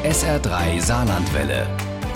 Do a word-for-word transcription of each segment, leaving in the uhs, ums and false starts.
S R drei Saarlandwelle.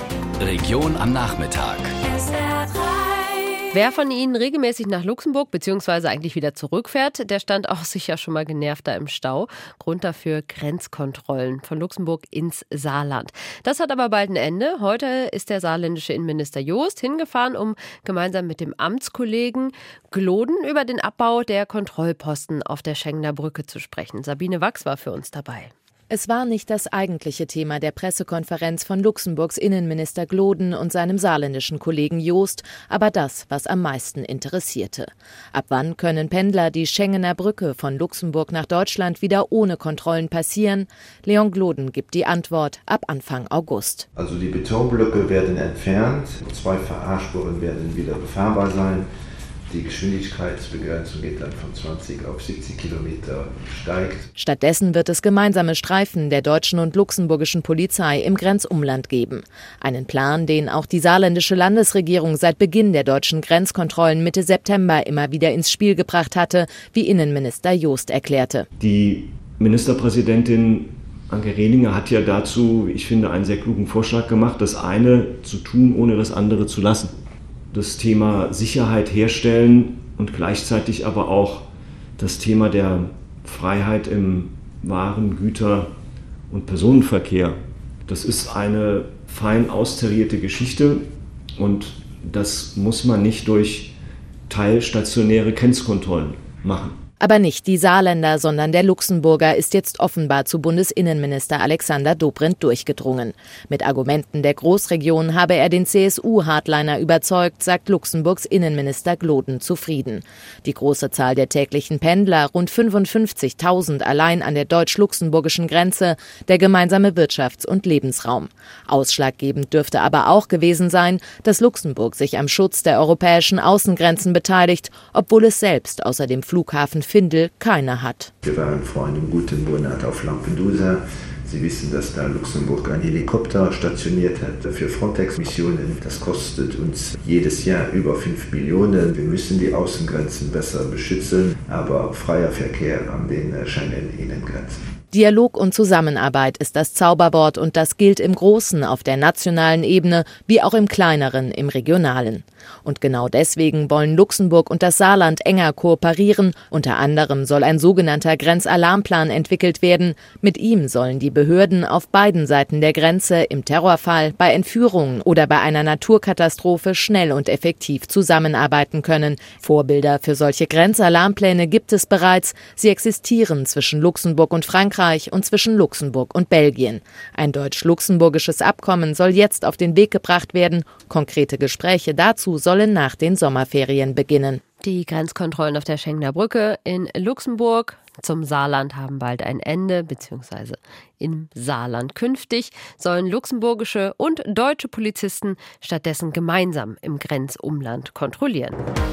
Region am Nachmittag. S R drei. Wer von Ihnen regelmäßig nach Luxemburg bzw. eigentlich wieder zurückfährt, der stand auch sicher schon mal genervt da im Stau. Grund dafür Grenzkontrollen von Luxemburg ins Saarland. Das hat aber bald ein Ende. Heute ist der saarländische Innenminister Joost hingefahren, um gemeinsam mit dem Amtskollegen Gloden über den Abbau der Kontrollposten auf der Schengener Brücke zu sprechen. Sabine Wachs war für uns dabei. Es war nicht das eigentliche Thema der Pressekonferenz von Luxemburgs Innenminister Gloden und seinem saarländischen Kollegen Joost, aber das, was am meisten interessierte. Ab wann können Pendler die Schengener Brücke von Luxemburg nach Deutschland wieder ohne Kontrollen passieren? Leon Gloden gibt die Antwort ab Anfang August. Also die Betonblöcke werden entfernt, zwei Fahrspuren werden wieder befahrbar sein. Die Geschwindigkeitsbegrenzung geht dann von zwanzig auf siebzig Kilometer steigt. Stattdessen wird es gemeinsame Streifen der deutschen und luxemburgischen Polizei im Grenzumland geben. Einen Plan, den auch die saarländische Landesregierung seit Beginn der deutschen Grenzkontrollen Mitte September immer wieder ins Spiel gebracht hatte, wie Innenminister Joost erklärte. Die Ministerpräsidentin Anke Rehlinger hat ja dazu, ich finde, einen sehr klugen Vorschlag gemacht, das eine zu tun, ohne das andere zu lassen. Das Thema Sicherheit herstellen und gleichzeitig aber auch das Thema der Freiheit im Waren-, Güter- und Personenverkehr. Das ist eine fein austarierte Geschichte und das muss man nicht durch teilstationäre Grenzkontrollen machen. Aber nicht die Saarländer, sondern der Luxemburger ist jetzt offenbar zu Bundesinnenminister Alexander Dobrindt durchgedrungen. Mit Argumenten der Großregion habe er den C S U-Hardliner überzeugt, sagt Luxemburgs Innenminister Gloden zufrieden. Die große Zahl der täglichen Pendler, rund fünfundfünfzigtausend allein an der deutsch-luxemburgischen Grenze, der gemeinsame Wirtschafts- und Lebensraum. Ausschlaggebend dürfte aber auch gewesen sein, dass Luxemburg sich am Schutz der europäischen Außengrenzen beteiligt, obwohl es selbst außer dem Flughafen Findel keine hat. Wir waren vor einem guten Monat auf Lampedusa. Sie wissen, dass da Luxemburg einen Helikopter stationiert hat für Frontex-Missionen. Das kostet uns jedes Jahr über fünf Millionen. Wir müssen die Außengrenzen besser beschützen, aber freier Verkehr an den Schengen-Innengrenzen. Dialog und Zusammenarbeit ist das Zauberwort und das gilt im Großen auf der nationalen Ebene wie auch im Kleineren, im Regionalen. Und genau deswegen wollen Luxemburg und das Saarland enger kooperieren. Unter anderem soll ein sogenannter Grenzalarmplan entwickelt werden. Mit ihm sollen die Behörden auf beiden Seiten der Grenze im Terrorfall, bei Entführungen oder bei einer Naturkatastrophe schnell und effektiv zusammenarbeiten können. Vorbilder für solche Grenzalarmpläne gibt es bereits. Sie existieren zwischen Luxemburg und Frankreich und zwischen Luxemburg und Belgien. Ein deutsch-luxemburgisches Abkommen soll jetzt auf den Weg gebracht werden. Konkrete Gespräche dazu sollen nach den Sommerferien beginnen. Die Grenzkontrollen auf der Schengener Brücke in Luxemburg zum Saarland haben bald ein Ende, beziehungsweise im Saarland künftig sollen luxemburgische und deutsche Polizisten stattdessen gemeinsam im Grenzumland kontrollieren.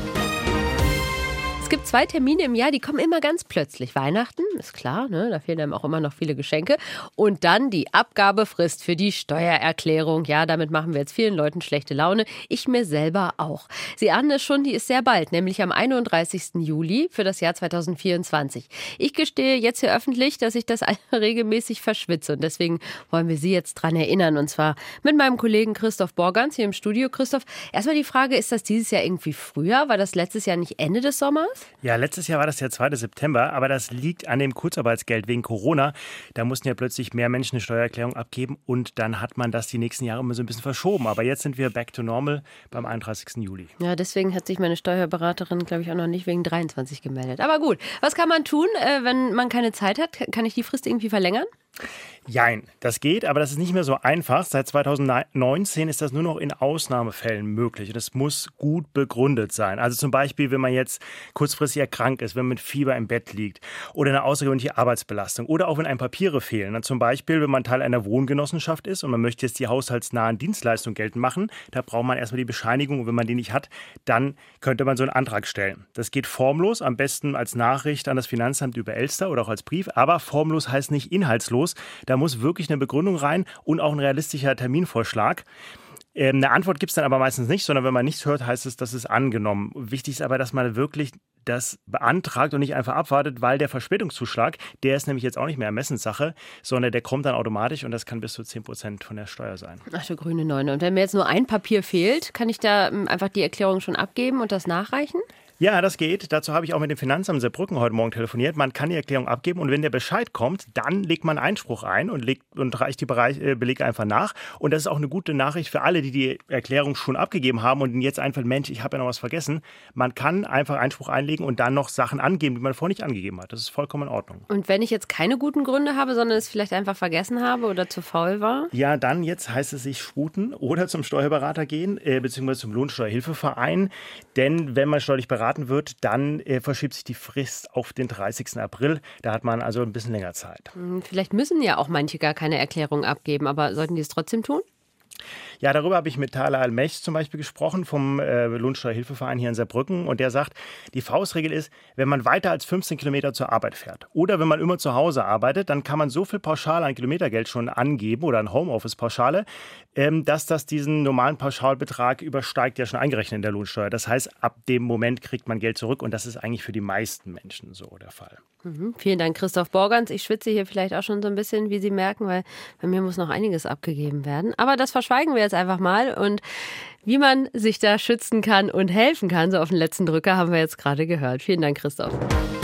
Es gibt zwei Termine im Jahr, die kommen immer ganz plötzlich. Weihnachten, ist klar, ne? Da fehlen einem auch immer noch viele Geschenke. Und dann die Abgabefrist für die Steuererklärung. Ja, damit machen wir jetzt vielen Leuten schlechte Laune. Ich mir selber auch. Sie ahnen es schon, die ist sehr bald, nämlich am einunddreißigsten Juli für das Jahr zweitausendvierundzwanzig. Ich gestehe jetzt hier öffentlich, dass ich das regelmäßig verschwitze. Und deswegen wollen wir Sie jetzt dran erinnern. Und zwar mit meinem Kollegen Christoph Borgans hier im Studio. Christoph, erstmal die Frage, ist das dieses Jahr irgendwie früher? War das letztes Jahr nicht Ende des Sommers? Ja, letztes Jahr war das der zweite September, aber das liegt an dem Kurzarbeitsgeld wegen Corona. Da mussten ja plötzlich mehr Menschen eine Steuererklärung abgeben und dann hat man das die nächsten Jahre immer so ein bisschen verschoben. Aber jetzt sind wir back to normal beim einunddreißigsten Juli. Ja, deswegen hat sich meine Steuerberaterin, glaube ich, auch noch nicht wegen dreiundzwanzig gemeldet. Aber gut, was kann man tun, wenn man keine Zeit hat? Kann ich die Frist irgendwie verlängern? Jein, das geht, aber das ist nicht mehr so einfach. Seit zweitausendneunzehn ist das nur noch in Ausnahmefällen möglich. Und es muss gut begründet sein. Also zum Beispiel, wenn man jetzt kurzfristig erkrankt ist, wenn man mit Fieber im Bett liegt oder eine außergewöhnliche Arbeitsbelastung oder auch wenn einem Papiere fehlen. Dann zum Beispiel, wenn man Teil einer Wohngenossenschaft ist und man möchte jetzt die haushaltsnahen Dienstleistungen geltend machen, da braucht man erstmal die Bescheinigung. Und wenn man die nicht hat, dann könnte man so einen Antrag stellen. Das geht formlos, am besten als Nachricht an das Finanzamt über Elster oder auch als Brief. Aber formlos heißt nicht inhaltslos. Da muss wirklich eine Begründung rein und auch ein realistischer Terminvorschlag. Ähm, eine Antwort gibt es dann aber meistens nicht, sondern wenn man nichts hört, heißt es, das ist angenommen. Wichtig ist aber, dass man wirklich das beantragt und nicht einfach abwartet, weil der Verspätungszuschlag, der ist nämlich jetzt auch nicht mehr Ermessenssache, sondern der kommt dann automatisch und das kann bis zu zehn Prozent von der Steuer sein. Ach du grüne Neune. Und wenn mir jetzt nur ein Papier fehlt, kann ich da einfach die Erklärung schon abgeben und das nachreichen? Ja, das geht. Dazu habe ich auch mit dem Finanzamt Saarbrücken heute Morgen telefoniert. Man kann die Erklärung abgeben und wenn der Bescheid kommt, dann legt man Einspruch ein und, legt, und reicht die Bereich, äh, Belege einfach nach. Und das ist auch eine gute Nachricht für alle, die die Erklärung schon abgegeben haben und jetzt einfällt, Mensch, ich habe ja noch was vergessen. Man kann einfach Einspruch einlegen und dann noch Sachen angeben, die man vorher nicht angegeben hat. Das ist vollkommen in Ordnung. Und wenn ich jetzt keine guten Gründe habe, sondern es vielleicht einfach vergessen habe oder zu faul war? Ja, dann jetzt heißt es sich sputen oder zum Steuerberater gehen, äh, beziehungsweise zum Lohnsteuerhilfeverein. Denn wenn man steuerlich beraten wird, dann äh, verschiebt sich die Frist auf den dreißigsten April. Da hat man also ein bisschen länger Zeit. Vielleicht müssen ja auch manche gar keine Erklärung abgeben, aber sollten die es trotzdem tun? Ja, darüber habe ich mit Thala Al-Mech zum Beispiel gesprochen vom äh, Lohnsteuerhilfeverein hier in Saarbrücken. Und der sagt, die Faustregel ist, wenn man weiter als fünfzehn Kilometer zur Arbeit fährt oder wenn man immer zu Hause arbeitet, dann kann man so viel pauschal an Kilometergeld schon angeben oder an Homeoffice-Pauschale, ähm, dass das diesen normalen Pauschalbetrag übersteigt, ja schon eingerechnet in der Lohnsteuer. Das heißt, ab dem Moment kriegt man Geld zurück und das ist eigentlich für die meisten Menschen so der Fall. Mhm. Vielen Dank, Christoph Borgans. Ich schwitze hier vielleicht auch schon so ein bisschen, wie Sie merken, weil bei mir muss noch einiges abgegeben werden. Aber das verschweigen wir jetzt einfach mal. Und wie man sich da schützen kann und helfen kann, so auf den letzten Drücker, haben wir jetzt gerade gehört. Vielen Dank, Christoph.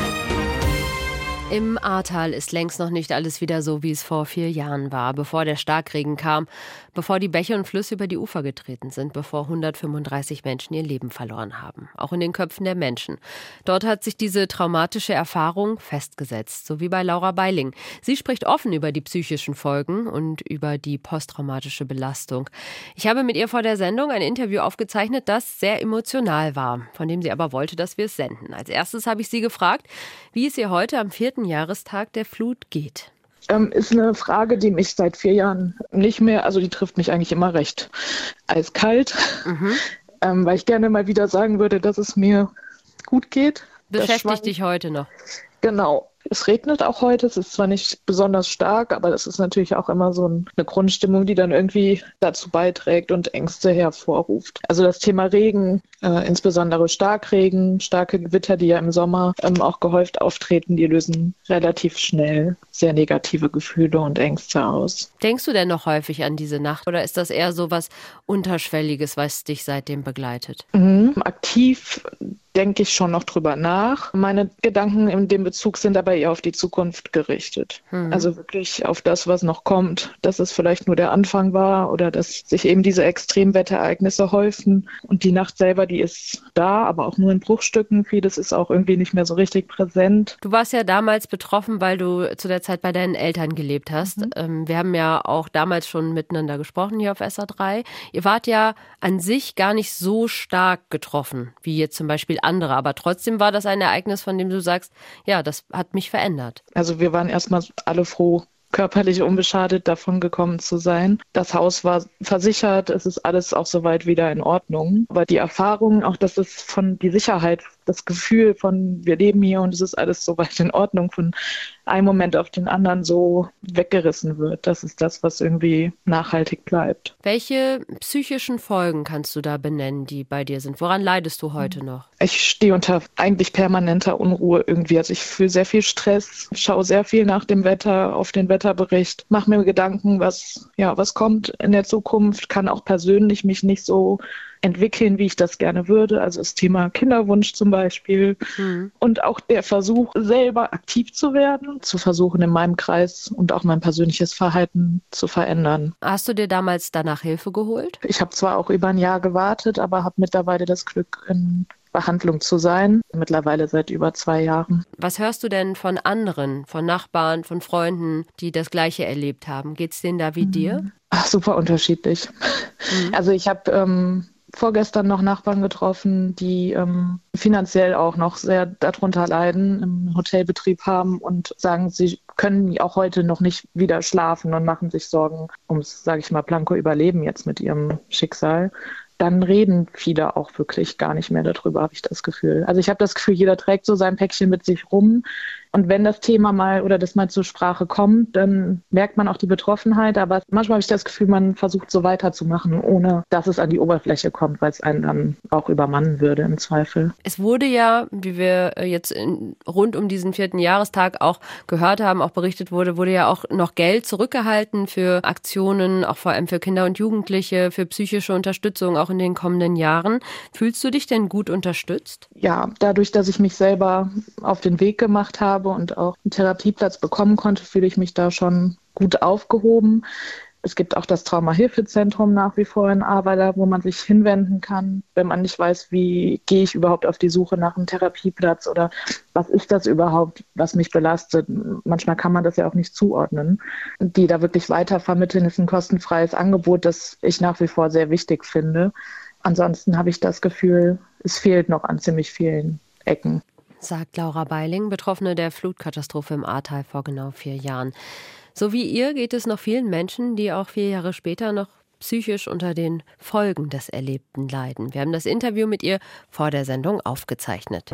Im Ahrtal ist längst noch nicht alles wieder so, wie es vor vier Jahren war, bevor der Starkregen kam, bevor die Bäche und Flüsse über die Ufer getreten sind, bevor hundertfünfunddreißig Menschen ihr Leben verloren haben. Auch in den Köpfen der Menschen. Dort hat sich diese traumatische Erfahrung festgesetzt, so wie bei Laura Beiling. Sie spricht offen über die psychischen Folgen und über die posttraumatische Belastung. Ich habe mit ihr vor der Sendung ein Interview aufgezeichnet, das sehr emotional war, von dem sie aber wollte, dass wir es senden. Als erstes habe ich sie gefragt, wie es ihr heute am vierten Jahrestag der Flut geht. Ähm, ist eine Frage, die mich seit vier Jahren nicht mehr, also die trifft mich eigentlich immer recht eiskalt, mhm. ähm, weil ich gerne mal wieder sagen würde, dass es mir gut geht. Beschäftigt dich heute noch? Genau. Es regnet auch heute, es ist zwar nicht besonders stark, aber das ist natürlich auch immer so eine Grundstimmung, die dann irgendwie dazu beiträgt und Ängste hervorruft. Also das Thema Regen, äh, insbesondere Starkregen, starke Gewitter, die ja im Sommer ähm, auch gehäuft auftreten, die lösen relativ schnell sehr negative Gefühle und Ängste aus. Denkst du denn noch häufig an diese Nacht oder ist das eher so was Unterschwelliges, was dich seitdem begleitet? Mhm. Aktiv denke ich schon noch drüber nach. Meine Gedanken in dem Bezug sind aber eher auf die Zukunft gerichtet. Mhm. Also wirklich auf das, was noch kommt, dass es vielleicht nur der Anfang war oder dass sich eben diese Extremwetterereignisse häufen. Und die Nacht selber, die ist da, aber auch nur in Bruchstücken. Vieles ist auch irgendwie nicht mehr so richtig präsent. Du warst ja damals betroffen, weil du zu der Zeit bei deinen Eltern gelebt hast. Mhm. Ähm, wir haben ja auch damals schon miteinander gesprochen hier auf S R drei. Ihr wart ja an sich gar nicht so stark getroffen, wie jetzt zum Beispiel andere. Aber trotzdem war das ein Ereignis, von dem du sagst, ja, das hat mich verändert. Also wir waren erstmal alle froh, körperlich unbeschadet davon gekommen zu sein. Das Haus war versichert, es ist alles auch soweit wieder in Ordnung. Aber die Erfahrung, auch dass es von die Sicherheit, das Gefühl von wir leben hier und es ist alles soweit in Ordnung, von einem Moment auf den anderen so weggerissen wird, das ist das, was irgendwie nachhaltig bleibt. Welche psychischen Folgen kannst du da benennen, die bei dir sind? Woran leidest du heute noch? Ich stehe unter eigentlich permanenter Unruhe irgendwie. Also ich fühle sehr viel Stress, schaue sehr viel nach dem Wetter, auf den Wetterbericht, mache mir Gedanken, was, ja, was kommt in der Zukunft, kann auch persönlich mich nicht so entwickeln, wie ich das gerne würde. Also das Thema Kinderwunsch zum Beispiel. Mhm. Und auch der Versuch, selber aktiv zu werden, zu versuchen, in meinem Kreis und auch mein persönliches Verhalten zu verändern. Hast du dir damals danach Hilfe geholt? Ich habe zwar auch über ein Jahr gewartet, aber habe mittlerweile das Glück, in Behandlung zu sein. Mittlerweile seit über zwei Jahren. Was hörst du denn von anderen, von Nachbarn, von Freunden, die das Gleiche erlebt haben? Geht's denen da wie mhm. dir? Ach, super unterschiedlich. Mhm. Also ich habe ähm, vorgestern noch Nachbarn getroffen, die ähm, finanziell auch noch sehr darunter leiden, im Hotelbetrieb haben und sagen, sie können auch heute noch nicht wieder schlafen und machen sich Sorgen ums, sage ich mal, blanko Überleben jetzt mit ihrem Schicksal. Dann reden viele auch wirklich gar nicht mehr darüber, habe ich das Gefühl. Also ich habe das Gefühl, jeder trägt so sein Päckchen mit sich rum. Und wenn das Thema mal oder das mal zur Sprache kommt, dann merkt man auch die Betroffenheit. Aber manchmal habe ich das Gefühl, man versucht so weiterzumachen, ohne dass es an die Oberfläche kommt, weil es einen dann auch übermannen würde im Zweifel. Es wurde ja, wie wir jetzt in, rund um diesen vierten Jahrestag auch gehört haben, auch berichtet wurde, wurde ja auch noch Geld zurückgehalten für Aktionen, auch vor allem für Kinder und Jugendliche, für psychische Unterstützung auch in den kommenden Jahren. Fühlst du dich denn gut unterstützt? Ja, dadurch, dass ich mich selber auf den Weg gemacht habe und auch einen Therapieplatz bekommen konnte, fühle ich mich da schon gut aufgehoben. Es gibt auch das Traumahilfezentrum nach wie vor in Ahrweiler, wo man sich hinwenden kann, wenn man nicht weiß, wie gehe ich überhaupt auf die Suche nach einem Therapieplatz oder was ist das überhaupt, was mich belastet. Manchmal kann man das ja auch nicht zuordnen. Die da wirklich weiter vermitteln, ist ein kostenfreies Angebot, das ich nach wie vor sehr wichtig finde. Ansonsten habe ich das Gefühl, es fehlt noch an ziemlich vielen Ecken. Sagt Laura Beiling, Betroffene der Flutkatastrophe im Ahrtal vor genau vier Jahren. So wie ihr geht es noch vielen Menschen, die auch vier Jahre später noch psychisch unter den Folgen des Erlebten leiden. Wir haben das Interview mit ihr vor der Sendung aufgezeichnet.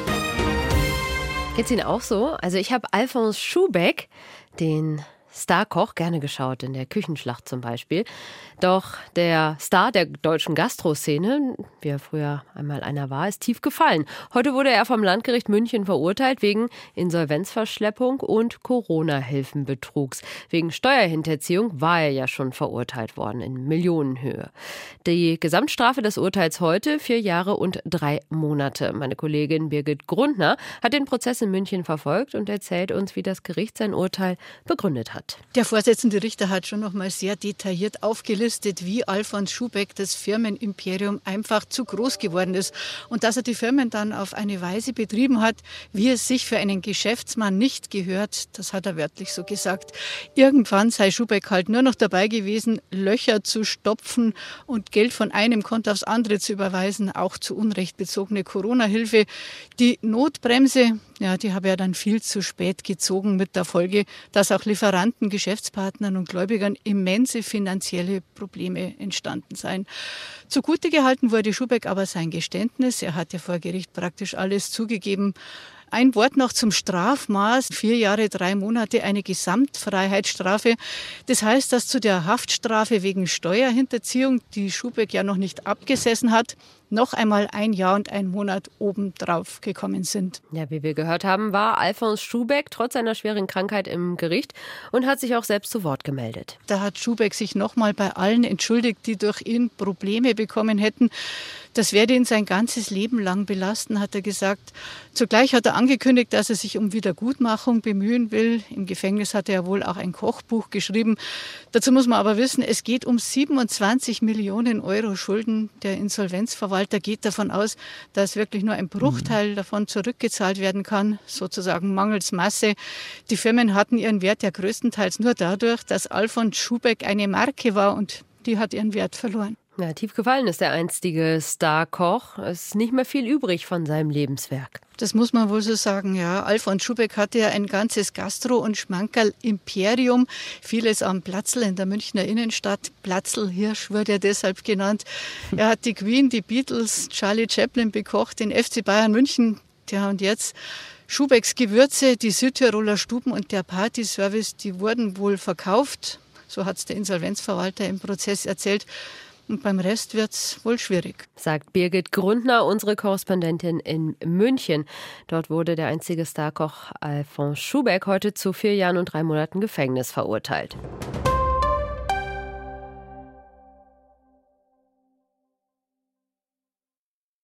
Geht's Ihnen auch so? Also ich habe Alfons Schubeck, den Starkoch, gerne geschaut, in der Küchenschlacht zum Beispiel. Doch der Star der deutschen Gastroszene, wie er früher einmal einer war, ist tief gefallen. Heute wurde er vom Landgericht München verurteilt wegen Insolvenzverschleppung und Corona-Hilfenbetrugs. Wegen Steuerhinterziehung war er ja schon verurteilt worden in Millionenhöhe. Die Gesamtstrafe des Urteils heute vier Jahre und drei Monate. Meine Kollegin Birgit Grundner hat den Prozess in München verfolgt und erzählt uns, wie das Gericht sein Urteil begründet hat. Der Vorsitzende Richter hat schon noch mal sehr detailliert aufgelistet, wie Alfons Schubeck das Firmenimperium einfach zu groß geworden ist und dass er die Firmen dann auf eine Weise betrieben hat, wie es sich für einen Geschäftsmann nicht gehört. Das hat er wörtlich so gesagt. Irgendwann sei Schubeck halt nur noch dabei gewesen, Löcher zu stopfen und Geld von einem Konto aufs andere zu überweisen, auch zu Unrecht bezogene Corona-Hilfe. Die Notbremse, ja, die habe er dann viel zu spät gezogen, mit der Folge, dass auch Lieferanten, Geschäftspartnern und Gläubigern immense finanzielle Probleme entstanden seien. Zugute gehalten wurde Schubeck aber sein Geständnis. Er hat ja vor Gericht praktisch alles zugegeben. Ein Wort noch zum Strafmaß. Vier Jahre, drei Monate, eine Gesamtfreiheitsstrafe. Das heißt, dass zu der Haftstrafe wegen Steuerhinterziehung, die Schubeck ja noch nicht abgesessen hat, noch einmal ein Jahr und ein Monat obendrauf gekommen sind. Ja, wie wir gehört haben, war Alfons Schubeck trotz seiner schweren Krankheit im Gericht und hat sich auch selbst zu Wort gemeldet. Da hat Schubeck sich nochmal bei allen entschuldigt, die durch ihn Probleme bekommen hätten. Das werde ihn sein ganzes Leben lang belasten, hat er gesagt. Zugleich hat er angekündigt, dass er sich um Wiedergutmachung bemühen will. Im Gefängnis hat er ja wohl auch ein Kochbuch geschrieben. Dazu muss man aber wissen, es geht um siebenundzwanzig Millionen Euro Schulden. Der Insolvenzverwalter geht davon aus, dass wirklich nur ein Bruchteil davon zurückgezahlt werden kann, sozusagen mangels Masse. Die Firmen hatten ihren Wert ja größtenteils nur dadurch, dass Alfons Schubeck eine Marke war und die hat ihren Wert verloren. Ja, tief gefallen ist der einstige Starkoch. Es ist nicht mehr viel übrig von seinem Lebenswerk. Das muss man wohl so sagen, ja. Alfons Schubeck hatte ja ein ganzes Gastro- und Schmankerl-Imperium. Vieles am Platzl in der Münchner Innenstadt. Platzl-Hirsch wurde er deshalb genannt. Er hat die Queen, die Beatles, Charlie Chaplin bekocht, den F C Bayern München. Tja, und jetzt Schubecks Gewürze, die Südtiroler Stuben und der Partyservice, die wurden wohl verkauft. So hat es der Insolvenzverwalter im Prozess erzählt. Und beim Rest wird es wohl schwierig. Sagt Birgit Grundner, unsere Korrespondentin in München. Dort wurde der einzige Starkoch Alfons Schubeck heute zu vier Jahren und drei Monaten Gefängnis verurteilt.